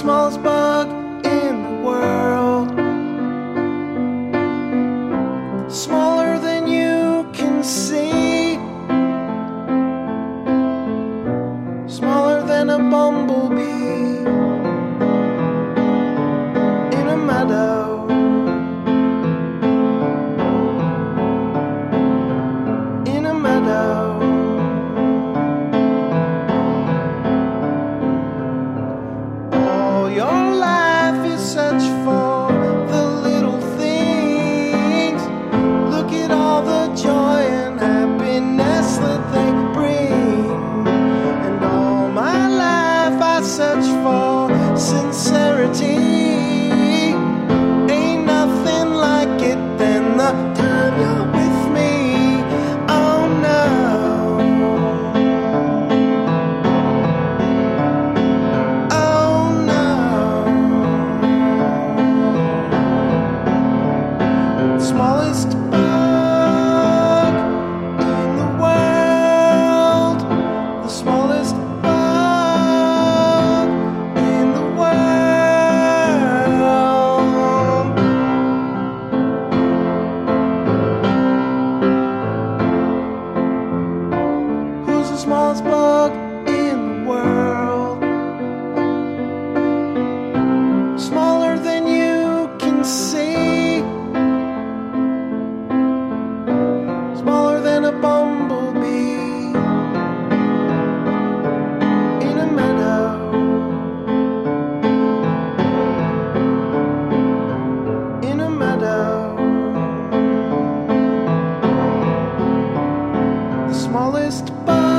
smallest bug in the world, smaller than you can see, smaller than a bumblebee in a meadow. In a meadow. All your life is search for the little things. Look at all the joy and happiness that they bring. And all my life I search for sincerity. Ain't nothing like it than the time you're with me. Oh no. Oh no. Smallest bug in the world. The smallest bug in the world. Who's the smallest bug in the world? Smaller than you can see, smaller than a bumblebee in a meadow. In a meadow. The smallest bug